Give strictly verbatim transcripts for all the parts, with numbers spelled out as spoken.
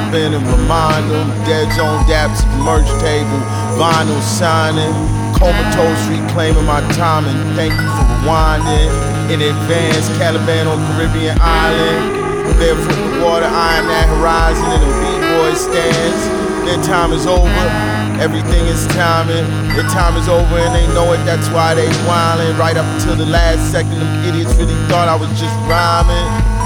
spin and remind them. Dead zone daps at the merch table, vinyl signing. Comatose reclaiming my time and thank you for rewinding. In advance, Caliban on Caribbean island. Barefoot in the water, eyeing that horizon in a b-boy stance. Their time is over, everything is timing. Their time is over and they know it, that's why they wildin'. Right up until the last second, them idiots really thought I was just rhyming.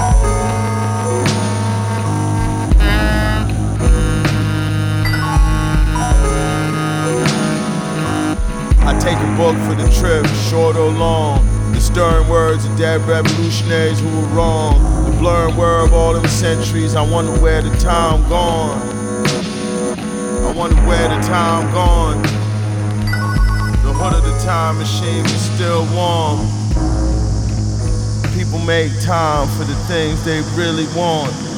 I take a book for the trip, short or long. The stern words of dead revolutionaries who were wrong. The blurring word of all them centuries. I wonder where the time gone. I wonder where the time gone. The hood of the time machine is still warm. People make time for the things they really want.